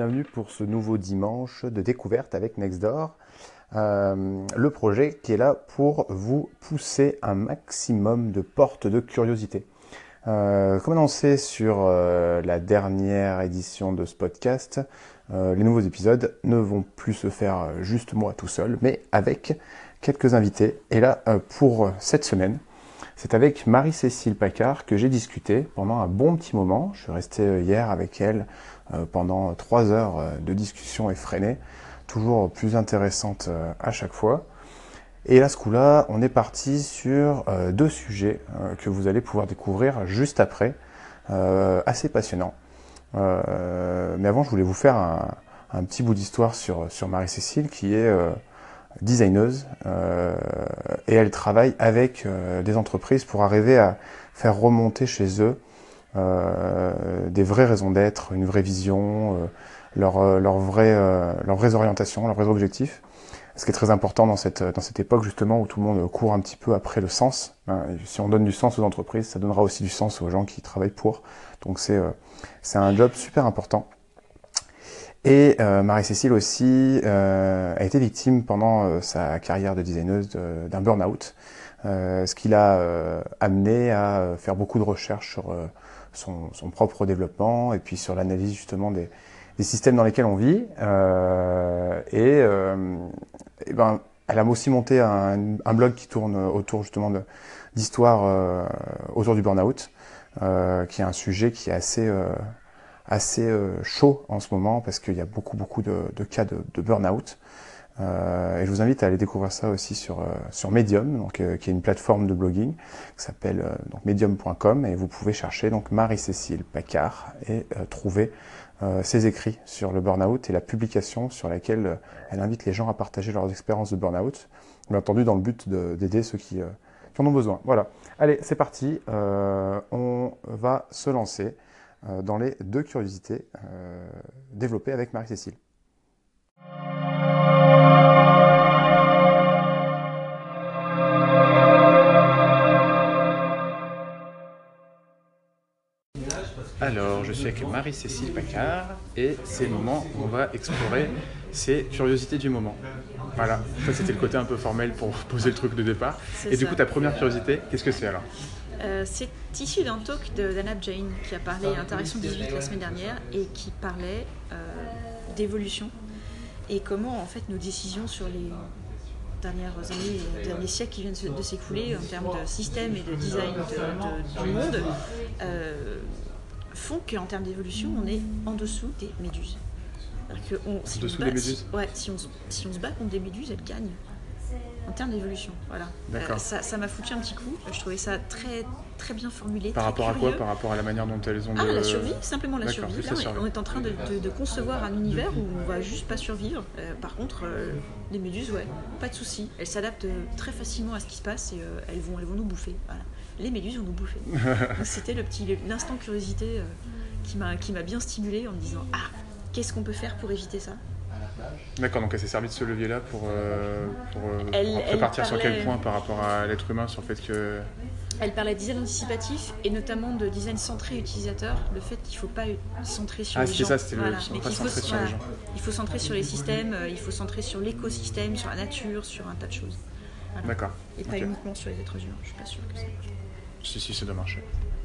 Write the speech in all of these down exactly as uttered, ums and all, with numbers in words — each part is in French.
bienvenue pour ce nouveau dimanche de découverte avec Nextdoor. Euh, le projet qui est là pour vous pousser un maximum de portes de curiosité. Euh, comme annoncé sur euh, la dernière édition de ce podcast, euh, les nouveaux épisodes ne vont plus se faire juste moi tout seul, mais avec quelques invités. Et là, euh, pour cette semaine, c'est avec Marie-Cécile Paccard que j'ai discuté pendant un bon petit moment. Je suis resté hier avec elle euh, pendant trois heures de discussion effrénée, toujours plus intéressante euh, à chaque fois. Et là, ce coup-là, on est parti sur euh, deux sujets euh, que vous allez pouvoir découvrir juste après, euh, assez passionnants. Euh, mais avant, je voulais vous faire un, un petit bout d'histoire sur, sur Marie-Cécile, qui est euh, designeuse, euh, et elle travaille avec euh, des entreprises pour arriver à faire remonter chez eux euh, des vraies raisons d'être, une vraie vision, euh, leur, leur vraie, euh, leurs vraies orientations, leurs vrais objectifs. Ce qui est très important dans cette, dans cette époque justement où tout le monde court un petit peu après le sens. Hein. Si on donne du sens aux entreprises, ça donnera aussi du sens aux gens qui travaillent pour. Donc c'est, euh, c'est un job super important. Et euh, Marie-Cécile aussi euh, a été victime pendant euh, sa carrière de designeuse de, d'un burn-out, euh, ce qui l'a euh, amené à faire beaucoup de recherches sur euh, son, son propre développement et puis sur l'analyse justement des, des systèmes dans lesquels on vit. Euh, et, euh, et ben, elle a aussi monté un, un blog qui tourne autour justement de, d'histoires euh, autour du burn-out, euh, qui est un sujet qui est assez euh, assez euh, chaud en ce moment parce qu'il y a beaucoup beaucoup de, de cas de, de burn-out. Euh, et je vous invite à aller découvrir ça aussi sur euh, sur Medium, donc euh, qui est une plateforme de blogging qui s'appelle euh, donc medium point com, et vous pouvez chercher donc Marie-Cécile Paccard et euh, trouver euh, ses écrits sur le burn-out et la publication sur laquelle euh, elle invite les gens à partager leurs expériences de burn-out, bien entendu dans le but de, d'aider ceux qui, euh, qui en ont besoin. Voilà. Allez, c'est parti. Euh, on va se lancer dans les deux curiosités euh, développées avec Marie-Cécile. Alors, je suis avec Marie-Cécile Paccard et c'est le moment où on va explorer ces curiosités du moment. Voilà, ça c'était le côté un peu formel pour poser le truc de départ. C'est et ça. Du coup, ta première curiosité, qu'est-ce que c'est alors ? Euh, c'est issu d'un talk de d'Anab Jain qui a parlé à Interaction dix-huit la semaine dernière et qui parlait euh, d'évolution et comment en fait nos décisions sur les dernières années, les derniers siècles qui viennent de s'écouler en termes de système et de design de, de, du monde euh, font qu'en termes d'évolution on est en dessous des méduses. Que on, si, en dessous on bat, des méduses si, ouais, si, on, si on se bat contre des méduses, elles gagnent. En termes d'évolution, voilà. Euh, ça, ça m'a foutu un petit coup. Je trouvais ça très, très bien formulé. Par rapport curieux. à quoi ? Par rapport à la manière dont elles ont de... Ah, la survie, simplement la D'accord, survie. Là, la survie. on est en train de, de, de concevoir un univers où on va juste pas survivre. Euh, par contre, euh, les méduses, ouais, pas de souci. Elles s'adaptent très facilement à ce qui se passe et euh, elles, vont, elles vont nous bouffer. Voilà. Les méduses vont nous bouffer. Donc, c'était le petit, l'instant curiosité euh, qui m'a, qui m'a bien stimulée en me disant ah, qu'est-ce qu'on peut faire pour éviter ça ? D'accord, donc elle s'est servie de ce levier-là pour, euh, pour, elle, pour après partir parlait... sur quel point par rapport à l'être humain, sur le fait que... Elle parlait de design anticipatif et notamment de design centré utilisateur, le fait qu'il ne faut pas centrer sur ah, les gens. Ah, c'est ça, c'était voilà. le Mais pas qu'il centré faut, sur voilà. les gens. Il faut centrer sur les systèmes, il faut centrer sur l'écosystème, sur la nature, sur un tas de choses. Voilà. D'accord. Et pas okay. uniquement sur les êtres humains, je ne suis pas sûre que ça marche. Si, si, ça doit marcher.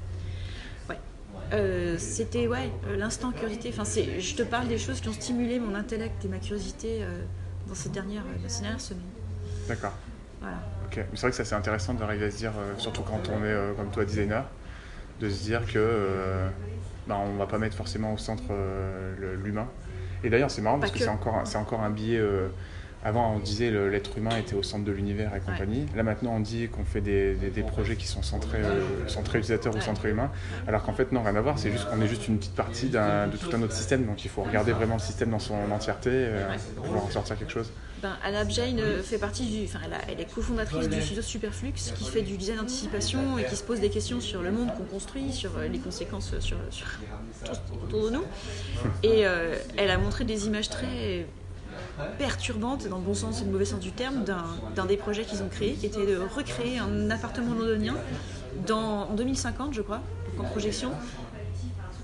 Ouais. Euh, c'était ouais, euh, l'instant curiosité. Enfin, c'est, je te parle des choses qui ont stimulé mon intellect et ma curiosité euh, dans ces dernières, euh, ces dernières semaines. D'accord. Voilà. Ok. Mais c'est vrai que ça c'est intéressant d'arriver à se dire, euh, surtout quand on est euh, comme toi designer, de se dire que euh, bah, on va pas mettre forcément au centre euh, le, l'humain. Et d'ailleurs c'est marrant pas parce que, que c'est encore c'est encore un biais. Euh, Avant, on disait que l'être humain était au centre de l'univers et compagnie. Ouais. Là, maintenant, on dit qu'on fait des, des, des projets qui sont centrés, euh, centrés utilisateurs ouais. ou centrés humains. Alors qu'en fait, non, rien à voir. C'est juste qu'on est juste une petite partie d'un, de tout un autre système. Donc, il faut regarder vraiment le système dans son entièreté euh, pour pouvoir en sortir quelque chose. Ben, Anab Jain fait partie du... Enfin, elle, a, elle est cofondatrice du studio Superflux qui fait du design d'anticipation et qui se pose des questions sur le monde qu'on construit, sur les conséquences sur, sur tout autour de nous. Et euh, elle a montré des images très... perturbante, dans le bon sens et le mauvais sens du terme, d'un, d'un des projets qu'ils ont créé, qui était de recréer un appartement londonien dans, en deux mille cinquante, je crois, en projection,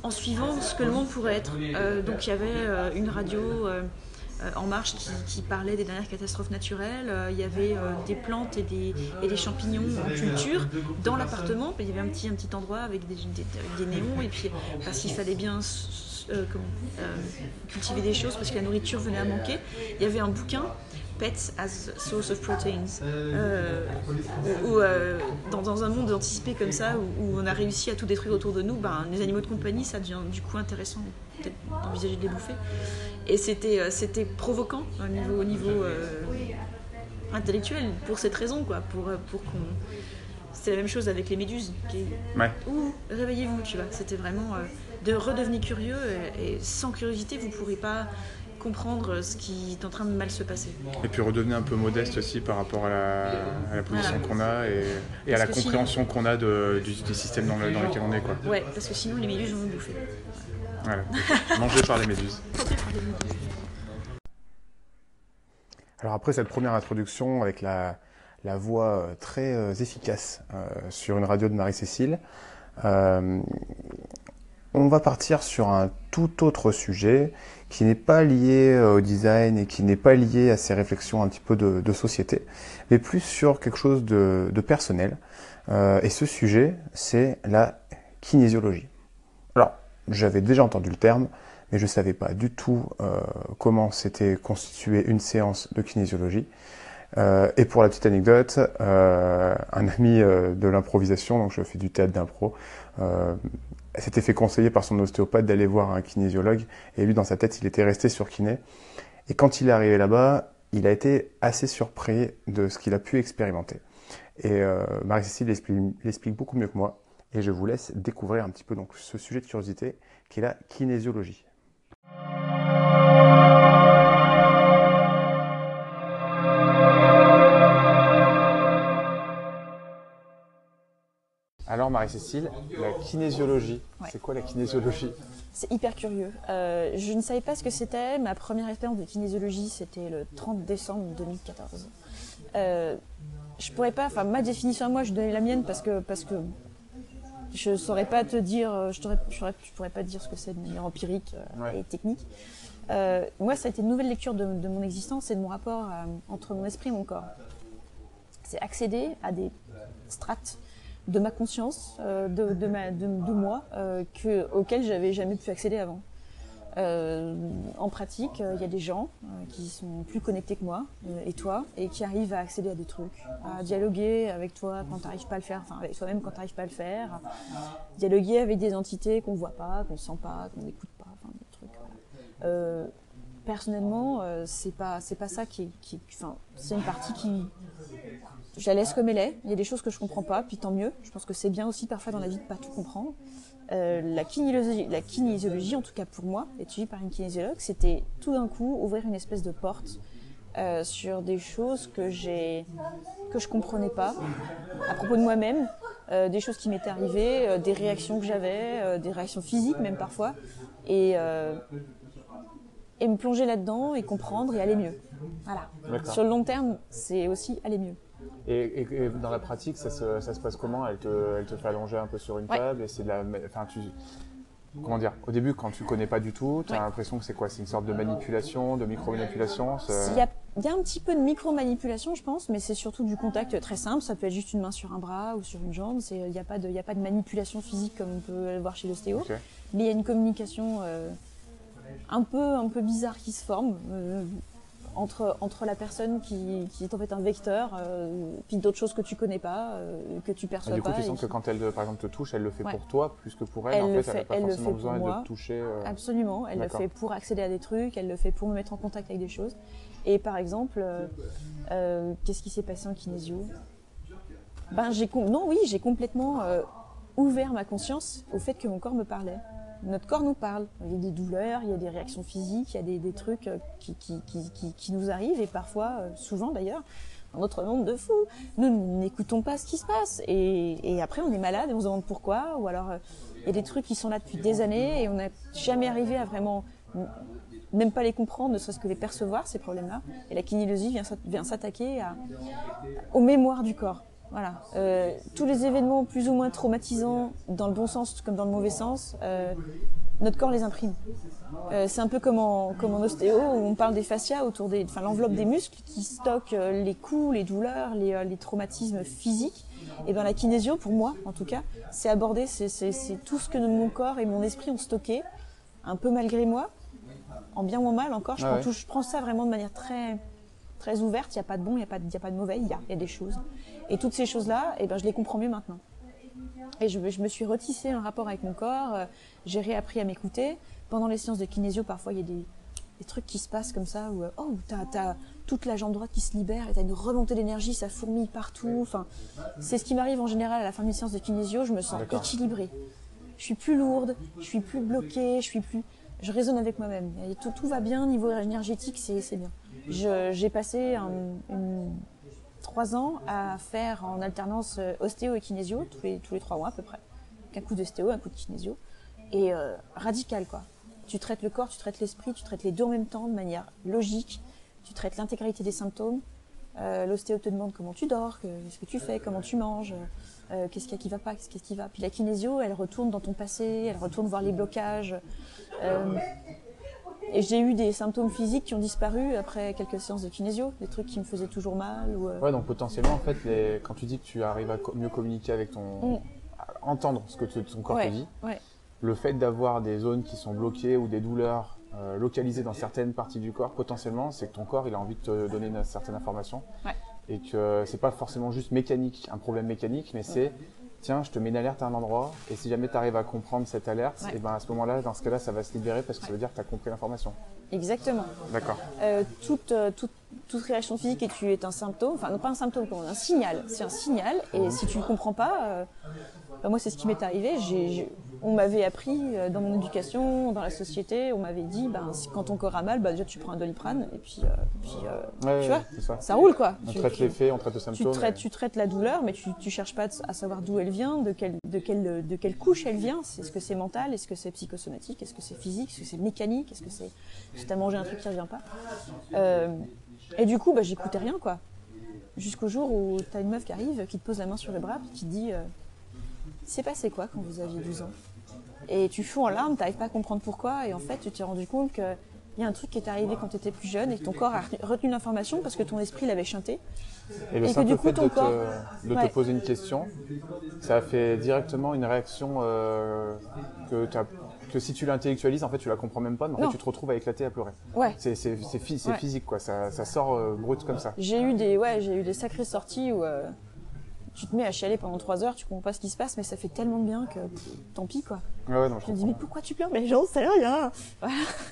en suivant ce que le monde pourrait être. Euh, donc il y avait euh, une radio euh, euh, En Marche qui, qui parlait des dernières catastrophes naturelles, euh, il y avait euh, des plantes et des, et des champignons en culture dans l'appartement, il y avait un petit, un petit endroit avec des, des, des néons, et puis parce qu'il fallait bien euh, comment, euh, cultiver des choses parce que la nourriture venait à manquer. Il y avait un bouquin, Pets as Source of Proteins, euh, où, où euh, dans, dans un monde anticipé comme ça, où, où on a réussi à tout détruire autour de nous, ben, les animaux de compagnie, ça devient du coup intéressant peut-être d'envisager de les bouffer. Et c'était, euh, c'était provoquant au niveau, au niveau euh, intellectuel, pour cette raison, quoi, pour, pour qu'on... C'est la même chose avec les méduses. Qui... Ouais. Ouh, réveillez-vous, tu vois. C'était vraiment euh, de redevenir curieux, et, et sans curiosité, vous ne pourrez pas comprendre ce qui est en train de mal se passer. Et puis redevenir un peu modeste aussi par rapport à la, à la position voilà. qu'on a et, et à la compréhension sinon... qu'on a de, du, du système dans, le, dans lequel on est. Quoi. Ouais, parce que sinon les méduses vont nous bouffer. Voilà. Mangé par les méduses. Alors après cette première introduction avec la, la voix très euh, efficace euh, sur une radio de Marie-Cécile, euh, on va partir sur un tout autre sujet qui n'est pas lié au design et qui n'est pas lié à ces réflexions un petit peu de, de société, mais plus sur quelque chose de, de personnel. Euh, et ce sujet, c'est la kinésiologie. Alors, j'avais déjà entendu le terme, mais je ne savais pas du tout euh, comment s'était constituée une séance de kinésiologie. Euh, et pour la petite anecdote, euh, un ami euh, de l'improvisation, donc je fais du théâtre d'impro, euh, s'était fait conseiller par son ostéopathe d'aller voir un kinésiologue, et lui dans sa tête il était resté sur kiné. Et quand il est arrivé là-bas, il a été assez surpris de ce qu'il a pu expérimenter. Et euh, Marie-Cécile l'explique, l'explique beaucoup mieux que moi, et je vous laisse découvrir un petit peu donc ce sujet de curiosité qui est la kinésiologie. Alors Marie-Cécile, la kinésiologie, ouais. C'est quoi la kinésiologie? C'est hyper curieux. Euh, je ne savais pas ce que c'était. Ma première expérience de kinésiologie, c'était le trente décembre deux mille quatorze. Euh, je pourrais pas, enfin ma définition à moi, je donnais la mienne parce que parce que je ne saurais pas te dire, je ne pourrais pas te dire ce que c'est de manière empirique euh, ouais. et technique. Euh, moi, ça a été une nouvelle lecture de, de mon existence et de mon rapport à, entre mon esprit et mon corps. C'est accéder à des strates de ma conscience, euh, de, de, ma, de, de moi, euh, que, auxquelles j'avais jamais pu accéder avant. Euh, en pratique, il euh, y a des gens euh, qui sont plus connectés que moi euh, et toi, et qui arrivent à accéder à des trucs, à dialoguer avec toi quand tu n'arrives pas à le faire, enfin avec toi-même quand tu n'arrives pas à le faire, à dialoguer avec des entités qu'on ne voit pas, qu'on ne sent pas, qu'on n'écoute pas, enfin des trucs. Voilà. Euh, personnellement, euh, c'est pas c'est pas ça qui est, qui, enfin c'est une partie qui je la laisse comme elle est. Il y a des choses que je comprends pas, puis tant mieux. Je pense que c'est bien aussi parfois dans la vie de pas tout comprendre. Euh, la kinésiologie, la kinésiologie, en tout cas pour moi, étudiée par une kinésiologue, c'était tout d'un coup ouvrir une espèce de porte euh, sur des choses que j'ai, que je comprenais pas à propos de moi-même, euh, des choses qui m'étaient arrivées, euh, des réactions que j'avais, euh, des réactions physiques même parfois, et euh, et me plonger là-dedans et comprendre et aller mieux. Voilà. D'accord. Sur le long terme, c'est aussi aller mieux. Et, et, et dans la pratique, ça se, ça se passe comment? Elle te, elle te fait allonger un peu sur une ouais. table et c'est de la, enfin tu, comment dire? Au début, quand tu connais pas du tout, tu as ouais. l'impression que c'est quoi? C'est une sorte de manipulation, de micro-manipulation? Il y a, il y a un petit peu de micro-manipulation, je pense, mais c'est surtout du contact très simple. Ça peut être juste une main sur un bras ou sur une jambe. C'est, il n'y a pas de, il y a pas de manipulation physique comme on peut le voir chez l'ostéo. Okay. Mais il y a une communication euh, un peu, un peu bizarre qui se forme. Euh, Entre, entre la personne qui, qui est en fait un vecteur, euh, puis d'autres choses que tu connais pas, euh, que tu perçois pas. Et du coup, pas, tu sens que quand elle, par exemple, te touche, elle le fait ouais. pour toi plus que pour elle. Elle en le fait, fait, elle n'a pas elle forcément le fait besoin pour moi. de te toucher. Euh... Absolument, elle D'accord. le fait pour accéder à des trucs, elle le fait pour me mettre en contact avec des choses. Et par exemple, euh, euh, qu'est-ce qui s'est passé en kinésio? Ben, j'ai com- non, oui, j'ai complètement euh, ouvert ma conscience au fait que mon corps me parlait. Notre corps nous parle. Il y a des douleurs, il y a des réactions physiques, il y a des, des trucs qui, qui, qui, qui, qui nous arrivent et parfois, souvent d'ailleurs, dans notre monde de fous, nous n'écoutons pas ce qui se passe et, et après on est malade et on se demande pourquoi, ou alors il y a des trucs qui sont là depuis des années et on n'a jamais arrivé à vraiment, même pas les comprendre, ne serait-ce que les percevoir, ces problèmes-là. Et la kinésiologie vient, vient s'attaquer à, aux mémoires du corps. Voilà, euh, tous les événements plus ou moins traumatisants, dans le bon sens comme dans le mauvais sens, euh, notre corps les imprime. Euh, c'est un peu comme en, comme en ostéo, où on parle des fascias, autour des, enfin, l'enveloppe des muscles qui stocke euh, les coups, les douleurs, les, euh, les traumatismes physiques. Et bien la kinésio, pour moi en tout cas, c'est aborder, c'est, c'est, c'est tout ce que mon corps et mon esprit ont stocké, un peu malgré moi, en bien ou en mal encore. Je, Ah prends, ouais. tout, je prends ça vraiment de manière très, très ouverte, il n'y a pas de bon, il n'y a, pas de- il y a pas de mauvais, il y a, il y a des choses. Et toutes ces choses-là, eh ben, je les comprends mieux maintenant. Et je, je me suis retissé un rapport avec mon corps, euh, j'ai réappris à m'écouter. Pendant les séances de kinésio, parfois il y a des, des trucs qui se passent comme ça, où euh, oh, t'as, t'as toute la jambe droite qui se libère, et t'as une remontée d'énergie, ça fourmille partout. Enfin, c'est ce qui m'arrive en général à la fin d'une séance de kinésio, je me sens D'accord. équilibrée. Je suis plus lourde, je suis plus bloquée, je suis plus... Je raisonne avec moi-même. Et tout, tout va bien, niveau énergétique, c'est, c'est bien. Je, j'ai passé un, une, trois ans à faire en alternance euh, ostéo et kinésio, tous les, tous les trois mois à peu près. Donc un coup d'ostéo, un coup de kinésio. Et euh, radical, quoi. Tu traites le corps, tu traites l'esprit, tu traites les deux en même temps de manière logique. Tu traites l'intégralité des symptômes. Euh, l'ostéo te demande comment tu dors, que, ce que tu fais, comment tu manges, euh, qu'est-ce qu'il y a qui va pas, qu'est-ce qui va. Puis la kinésio, elle retourne dans ton passé, elle retourne voir les blocages. Euh, et j'ai eu des symptômes physiques qui ont disparu après quelques séances de kinésio, des trucs qui me faisaient toujours mal. Ou, euh... Ouais, donc potentiellement, en fait, les... quand tu dis que tu arrives à co- mieux communiquer avec ton... Mm. à entendre ce que te- ton corps ouais, te dit, ouais. le fait d'avoir des zones qui sont bloquées ou des douleurs euh, localisées dans certaines parties du corps, potentiellement, c'est que ton corps il a envie de te donner une certaine information. Ouais. Et que c'est pas forcément juste mécanique, un problème mécanique, mais c'est tiens, je te mets une alerte à un endroit, et si jamais tu arrives à comprendre cette alerte, Ouais. et ben à ce moment-là, dans ce cas-là, ça va se libérer parce que ça veut dire que tu as compris l'information. Exactement. D'accord. Euh, toute, euh, toute, toute réaction physique est, est un symptôme, enfin non pas un symptôme, un signal. C'est un signal, et si tu ne le comprends pas, euh, ben moi c'est ce qui m'est arrivé. J'ai, j'ai, on m'avait appris euh, dans mon éducation, dans la société, on m'avait dit, ben, si, quand ton corps a mal, ben, déjà tu prends un Doliprane, et puis, euh, puis euh, Ouais, tu ouais, vois, c'est ça. ça roule quoi. On Tu- traite tu- les faits, on traite le Tu symptôme. traites, et- tu traites la douleur, mais tu ne cherches pas à savoir d'où elle vient, de quelle, de quelle, de quelle couche elle vient. Est-ce que c'est mental, est-ce que c'est psychosomatique, est-ce que c'est physique, est-ce que c'est mécanique, est-ce que c'est si tu as mangé un truc qui ne revient pas. Euh, et du coup, bah, j'écoutais rien, quoi. Jusqu'au jour où tu as une meuf qui arrive, qui te pose la main sur le bras, qui te dit euh, « C'est passé quoi quand vous aviez douze ans ?» Et tu fous en larmes, tu n'arrives pas à comprendre pourquoi, et en fait, tu t'es rendu compte que il y a un truc qui est arrivé quand tu étais plus jeune et que ton corps a retenu l'information parce que ton esprit l'avait chanté. Et le Et que simple du coup, fait ton de, te, corps- de Ouais. te poser une question, ça fait directement une réaction euh, que, t'as- que si tu l'intellectualises, en fait, tu la comprends même pas, mais en Non. fait, tu te retrouves à éclater, à pleurer. Ouais. C'est c'est- c'est phy- c'est Ouais. physique, quoi. Ça, ça sort euh, brut comme ça. J'ai eu des, ouais, j'ai eu des sacrées sorties où euh, tu te mets à chialer pendant trois heures, tu comprends pas ce qui se passe, mais ça fait tellement de bien que pff, tant pis quoi. Ouais, ouais, non, je Je me dis comprends. mais pourquoi tu pleures? Mais j'en sais rien. Voilà.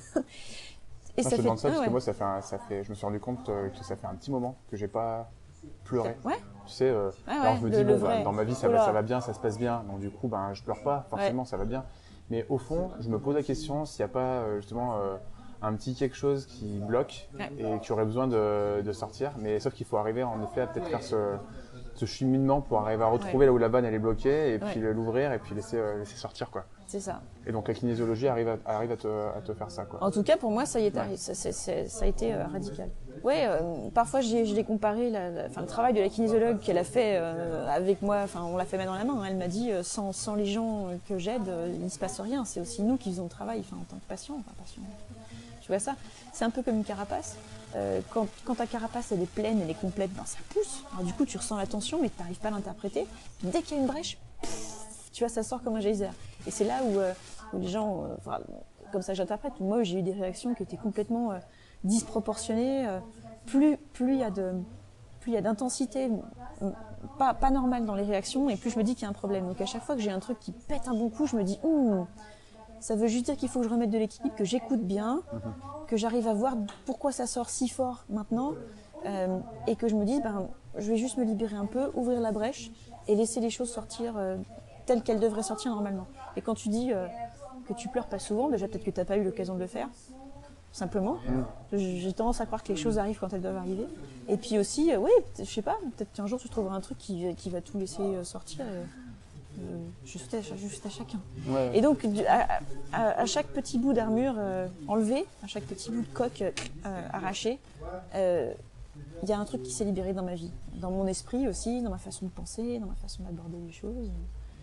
Et Non, ça je te fait, demande ça ah, parce ouais. que moi, ça fait, un- ça fait, je me suis rendu compte euh, que ça fait un petit moment que j'ai pas pleuré. Ouais. Tu sais, euh, Ah alors ouais, je me le- dis, le bon, bah, vrai. dans ma vie, ça Oh va, là. ça va bien, ça se passe bien. Donc du coup, ben, je pleure pas, forcément, ça va bien. Mais au fond, je me pose la question s'il n'y a pas euh, justement euh, un petit quelque chose qui bloque Ouais. et qui aurait besoin de, de sortir. Mais sauf qu'il faut arriver en effet à peut-être faire ce, ce cheminement pour arriver à retrouver Ouais. là où la vanne elle est bloquée et puis Ouais. l'ouvrir et puis laisser, euh, laisser sortir, quoi. C'est ça. Et donc la kinésiologie arrive à, arrive à, te, à te faire ça, quoi. En tout cas, pour moi, ça y est arrivé. Ça, c'est- c'est- ça a été euh, radical. Ouais, euh, parfois, j'ai- je l'ai comparé, la, la- enfin, le travail de la kinésiologue qu'elle a fait euh, avec moi, enfin, on l'a fait main dans la main. Hein. Elle m'a dit, euh, sans, sans les gens que j'aide, euh, il ne se passe rien. C'est aussi nous qui faisons le travail, enfin, en tant que patient. Enfin, patient. Tu vois ça? C'est un peu comme une carapace. Euh, quand, quand ta carapace elle est pleine, elle est complète, ben, ça pousse. Alors, du coup, tu ressens la tension, mais tu n'arrives pas à l'interpréter. Puis, dès qu'il y a une brèche, pff, tu vois, ça sort comme un geyser. Et c'est là où, euh, où les gens, euh, enfin, comme ça j'interprète, moi j'ai eu des réactions qui étaient complètement euh, disproportionnées. Euh, plus plus il y a de, plus il y a d'intensité, euh, pas, pas normale dans les réactions, et plus je me dis qu'il y a un problème. Donc à chaque fois que j'ai un truc qui pète un bon coup, je me dis, ouh, ça veut juste dire qu'il faut que je remette de l'équilibre, que j'écoute bien, que j'arrive à voir pourquoi ça sort si fort maintenant, euh, et que je me dise, ben, je vais juste me libérer un peu, ouvrir la brèche, et laisser les choses sortir euh, telles qu'elles devraient sortir normalement. Et quand tu dis euh, que tu pleures pas souvent, déjà peut-être que tu n'as pas eu l'occasion de le faire, simplement. J'ai tendance à croire que les choses arrivent quand elles doivent arriver. Et puis aussi, euh, oui, je sais pas, peut-être qu'un jour tu trouveras un truc qui, qui va tout laisser euh, sortir, et, euh, juste, à, juste à chacun. Ouais. Et donc, du- à, à- à chaque petit bout d'armure euh, enlevé, à chaque petit bout de coque euh, arraché, euh, il y a un truc qui s'est libéré dans ma vie, dans mon esprit aussi, dans ma façon de penser, dans ma façon d'aborder les choses.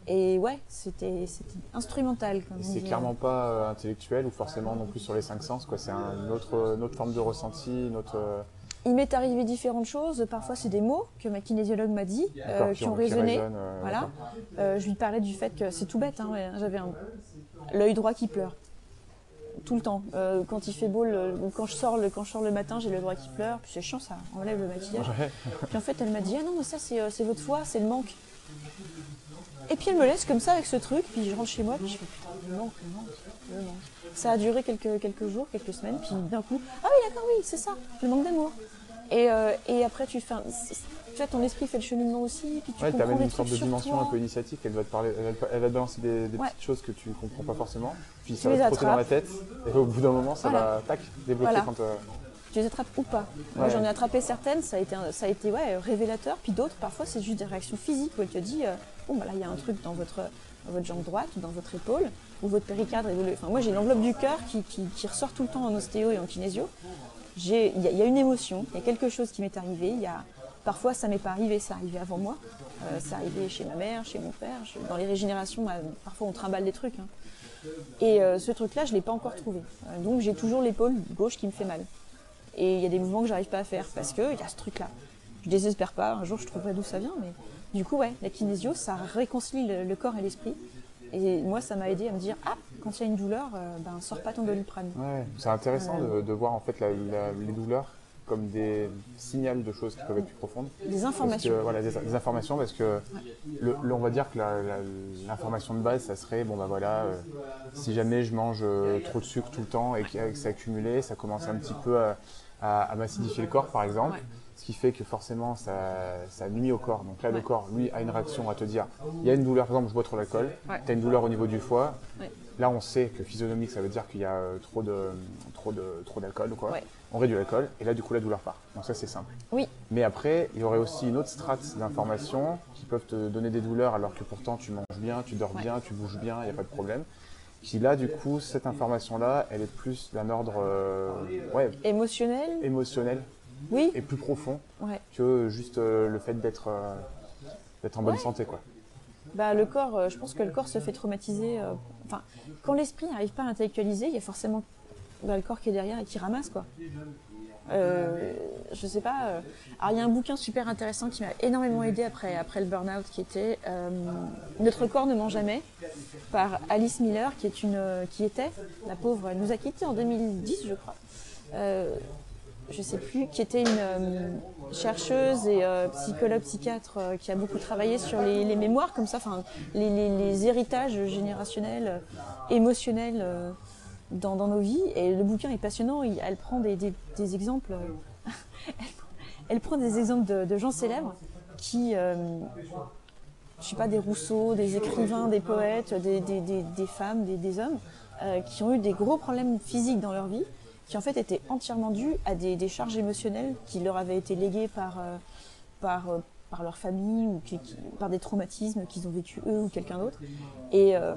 Et ouais, c'était instrumental. Comme c'est clairement pas euh, intellectuel ou forcément non plus sur les cinq sens, quoi. C'est un, une, autre, une autre forme de ressenti, une autre... Euh... Il m'est arrivé différentes choses. Parfois, c'est des mots que ma kinésiologue m'a dit, euh, qui, qui ont résonné. Qui résonnent, euh, voilà. Euh, je lui parlais du fait que c'est tout bête. Hein, j'avais l'œil droit qui pleure. Tout le temps. Euh, quand il fait beau, le, quand, je sors le, quand je sors le matin, j'ai l'œil droit qui pleure. Puis c'est chiant, ça enlève le maquillage. Ouais. Puis en fait, elle m'a dit, ah non, mais ça, c'est votre foie, c'est le manque. Et puis elle me laisse comme ça avec ce truc, puis je rentre chez moi, puis je fais putain, le manque, le manque, le manque. Ça a duré quelques, quelques jours, quelques semaines, puis d'un coup, ah oui d'accord, oui, c'est ça, le manque d'amour. Et, euh, et après tu fais, un, tu vois, ton esprit fait le cheminement aussi, puis tu ouais, comprends des une trucs sorte de dimension toi. un peu initiatique, elle va te parler, elle va, elle va te balancer des, des ouais. petites choses que tu comprends pas forcément, puis tu ça va te frotter dans la tête, et au bout d'un moment, ça voilà. va, tac, débloquer voilà. quand... Euh... Tu les attrapes ou pas. Moi, ouais. j'en ai attrapé certaines, ça a été, ça a été ouais, révélateur, puis d'autres, parfois, c'est juste des réactions physiques où elle te dit, euh, bon, bah là, il y a un truc dans votre, dans votre jambe droite ou dans votre épaule, ou votre péricardre évolue. Enfin, moi, j'ai l'enveloppe du cœur qui, qui, qui ressort tout le temps en ostéo et en kinésio. Il y, y a une émotion, il y a quelque chose qui m'est arrivé. Y a, parfois, ça m'est pas arrivé, ça arrivé avant moi. Euh, ça arrivé chez ma mère, chez mon père. Je, dans les régénérations, bah, parfois, on trimballe des trucs. Hein. Et euh, ce truc-là, je ne l'ai pas encore trouvé. Euh, donc, j'ai toujours l'épaule gauche qui me fait mal. Et il y a des mouvements que j'arrive pas à faire parce qu'il y a ce truc-là. Je désespère pas, un jour je trouverai d'où ça vient, mais du coup, ouais, la kinésio, ça réconcilie le, le corps et l'esprit. Et moi, ça m'a aidé à me dire, ah, quand il y a une douleur, euh, ben, sors pas ton doliprane. Ouais, c'est intéressant euh, de, de voir en fait la, la, les douleurs comme des signaux de choses qui peuvent être plus profondes. Des informations. Que, voilà, des, des informations parce que ouais. le, le, on va dire que l'information de base, ça serait, bon bah voilà, euh, si jamais je mange euh, trop de sucre tout le temps et que c'est accumulé, ça commence un petit peu à, à, à m'acidifier le corps par exemple. Ouais. Ce qui fait que forcément ça, ça nuit au corps. Donc là, ouais. le corps, lui, a une réaction à te dire, il y a une douleur, par exemple, je bois trop d'alcool, ouais. tu as une douleur au niveau du foie. Ouais. Là, on sait que physionomique, ça veut dire qu'il y a euh, trop de trop de trop d'alcool ou quoi. Ouais. On réduit l'alcool et là, du coup, la douleur part. Donc ça, c'est simple. Oui. Mais après, il y aurait aussi une autre strate d'informations qui peuvent te donner des douleurs alors que pourtant tu manges bien, tu dors ouais. bien, tu bouges bien, il n'y a pas de problème. Qui là, du coup, cette information-là, elle est plus d'un ordre euh, ouais, émotionnel. Émotionnel. Oui. Et plus profond ouais. que juste euh, le fait d'être euh, d'être en bonne ouais. santé, quoi. Bah, le corps, euh, je pense que le corps se fait traumatiser. Euh, enfin, quand l'esprit n'arrive pas à intellectualiser, il y a forcément bah, le corps qui est derrière et qui ramasse, quoi. Euh, je sais pas. Euh, alors, il y a un bouquin super intéressant qui m'a énormément aidé après, après le burn-out, qui était euh, Notre corps ne ment jamais, par Alice Miller, qui, est une, qui était, la pauvre, elle nous a quittés en deux mille dix, je crois. Euh, je sais plus, qui était une euh, chercheuse et euh, psychologue, psychiatre, euh, qui a beaucoup travaillé sur les, les mémoires, comme ça, enfin, les, les, les héritages générationnels, euh, émotionnels euh, dans, dans nos vies. Et le bouquin est passionnant, il, elle prend des, des, des exemples, euh, elle, elle prend des exemples de, de gens célèbres qui, euh, je sais pas, des Rousseau, des écrivains, des poètes, des, des, des, des femmes, des, des hommes, euh, qui ont eu des gros problèmes physiques dans leur vie, qui en fait étaient entièrement dus à des, des charges émotionnelles qui leur avaient été léguées par, euh, par, euh, par leur famille ou qui, qui, par des traumatismes qu'ils ont vécu eux ou quelqu'un d'autre. Et euh,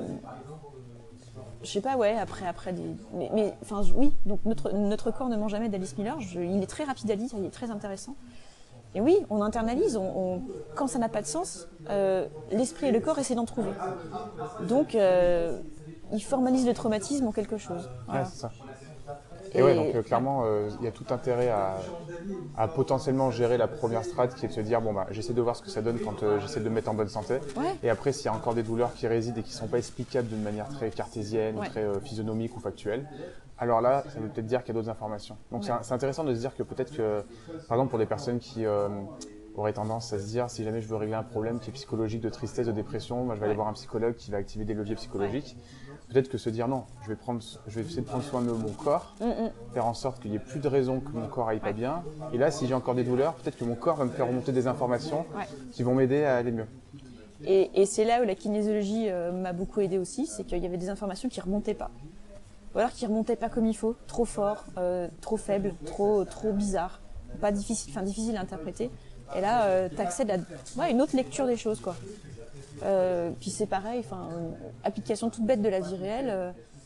je sais pas, ouais, après, après des... Mais, mais enfin, oui, donc notre, notre corps ne ment jamais d'Alice Miller, je, il est très rapide à lire, il est très intéressant. Et oui, on internalise, on, on, quand ça n'a pas de sens, euh, l'esprit et le corps essaient d'en trouver. Donc, euh, ils formalisent le traumatisme en quelque chose. Voilà. Ouais, c'est ça. Et, et ouais, donc euh, clairement, il euh, y a tout intérêt à, à potentiellement gérer la première strate qui est de se dire, bon bah j'essaie de voir ce que ça donne quand euh, j'essaie de me mettre en bonne santé. Ouais. Et après, s'il y a encore des douleurs qui résident et qui ne sont pas explicables d'une manière très cartésienne, ouais. ou très euh, physionomique ou factuelle, alors là, ça veut peut-être dire qu'il y a d'autres informations. Donc ouais. c'est intéressant de se dire que peut-être que, par exemple, pour des personnes qui euh, auraient tendance à se dire, si jamais je veux régler un problème qui est psychologique, de tristesse, de dépression, moi je vais ouais. aller voir un psychologue qui va activer des leviers psychologiques. Ouais. Peut-être que se dire non, je vais, prendre, je vais essayer de prendre soin de mon corps, mm-hmm. faire en sorte qu'il n'y ait plus de raison que mon corps aille ouais. pas bien. Et là, si j'ai encore des douleurs, peut-être que mon corps va me faire remonter des informations ouais. qui vont m'aider à aller mieux. Et, et c'est là où la kinésiologie euh, m'a beaucoup aidé aussi, c'est qu'il y avait des informations qui ne remontaient pas. Ou alors qui ne remontaient pas comme il faut, trop fort, euh, trop faible, trop, trop bizarre, pas difficile, enfin difficile à interpréter. Et là, euh, tu accèdes à ouais, une autre lecture des choses, quoi. Euh, puis c'est pareil, enfin, application toute bête de la vie réelle. Euh,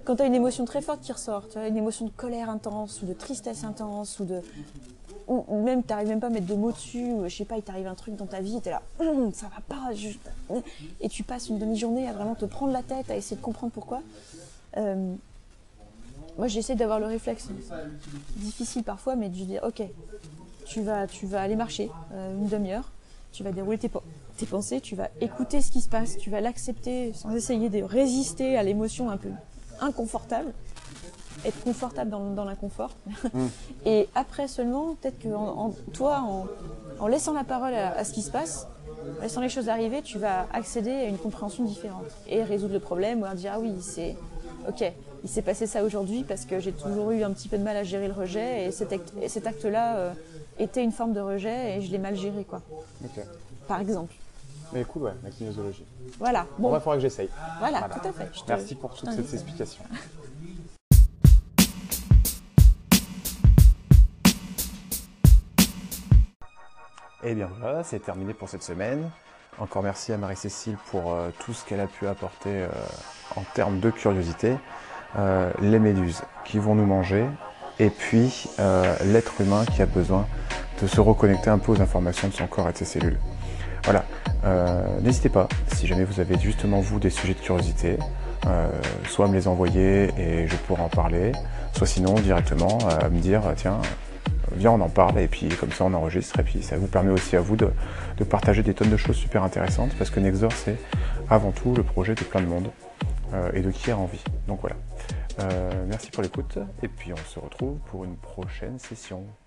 quand tu as une émotion très forte qui ressort, tu as une émotion de colère intense, ou de tristesse intense, ou de... Ou, ou même, tu n'arrives même pas à mettre de mots dessus, ou je sais pas, il t'arrive un truc dans ta vie, tu es là, hum, ça va pas, je... et tu passes une demi-journée à vraiment te prendre la tête, à essayer de comprendre pourquoi. Euh, moi, j'essaie d'avoir le réflexe, difficile parfois, mais de dire, ok, tu vas, tu vas aller marcher euh, une demi-heure, tu vas dérouler tes, tes pensées, tu vas écouter ce qui se passe, tu vas l'accepter sans essayer de résister à l'émotion un peu inconfortable, être confortable dans, dans l'inconfort. Mm. Et après seulement, peut-être que en, en, toi, en, en laissant la parole à, à ce qui se passe, en laissant les choses arriver, tu vas accéder à une compréhension différente et résoudre le problème, ou dire ah oui, c'est ok, il s'est passé ça aujourd'hui parce que j'ai toujours eu un petit peu de mal à gérer le rejet et cet, acte, et cet acte-là euh, était une forme de rejet et je l'ai mal géré, quoi. Okay. Par exemple. Mais cool, ouais, la kinésiologie. Voilà. Bon, il va falloir que j'essaye. Voilà, voilà, tout à fait. Je te, Merci pour toutes ces explications. Et bien voilà, c'est terminé pour cette semaine. Encore merci à Marie-Cécile pour euh, tout ce qu'elle a pu apporter euh, en termes de curiosité. Euh, les méduses qui vont nous manger, et puis euh, l'être humain qui a besoin de se reconnecter un peu aux informations de son corps et de ses cellules. Voilà, euh, n'hésitez pas, si jamais vous avez justement vous des sujets de curiosité, euh, soit à me les envoyer et je pourrai en parler, soit sinon directement à me dire tiens, viens on en parle, et puis comme ça on enregistre, et puis ça vous permet aussi à vous de, de partager des tonnes de choses super intéressantes, parce que Nextdoor c'est avant tout le projet de plein de monde euh, et de qui a envie. Donc voilà, euh, merci pour l'écoute, et puis on se retrouve pour une prochaine session.